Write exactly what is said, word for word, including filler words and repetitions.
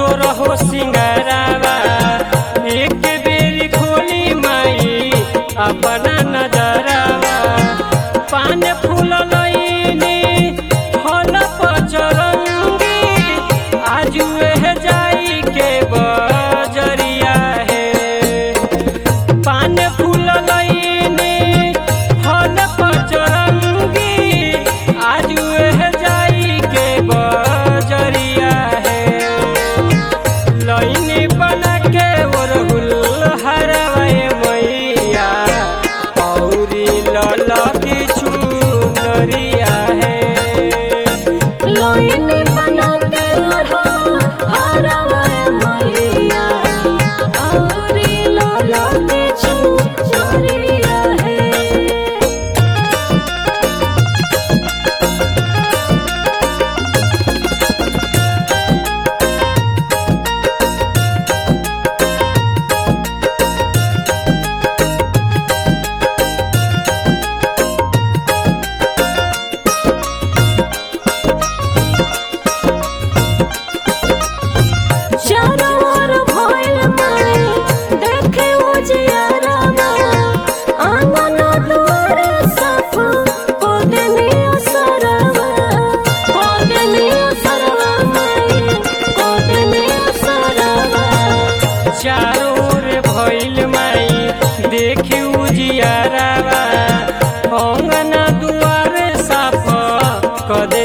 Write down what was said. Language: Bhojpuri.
सोरहो सिंगारावा एक बेरी खोली माई अपना नजरावा पान फूल लईनी फल पचरंगी आज वह जाई के बजरिया है पान फूल लईनी फल पचरंगी आज वह जाई के बजरिया है लईनी बना के ओरहुल हरवाए मैया औरी लला की चुनरिया है लईनी बना के ओरहुल हरवाए मैया औरी लला की चुनरिया है। चारों ओर भइल माई देखे उजियारवा आंगन दुआर साफ को देनी असरवा को देनी असरवा माई को देनी असरवा। चारों ओर भइल माई देखी उजियारवा अंगना दुआर साफ क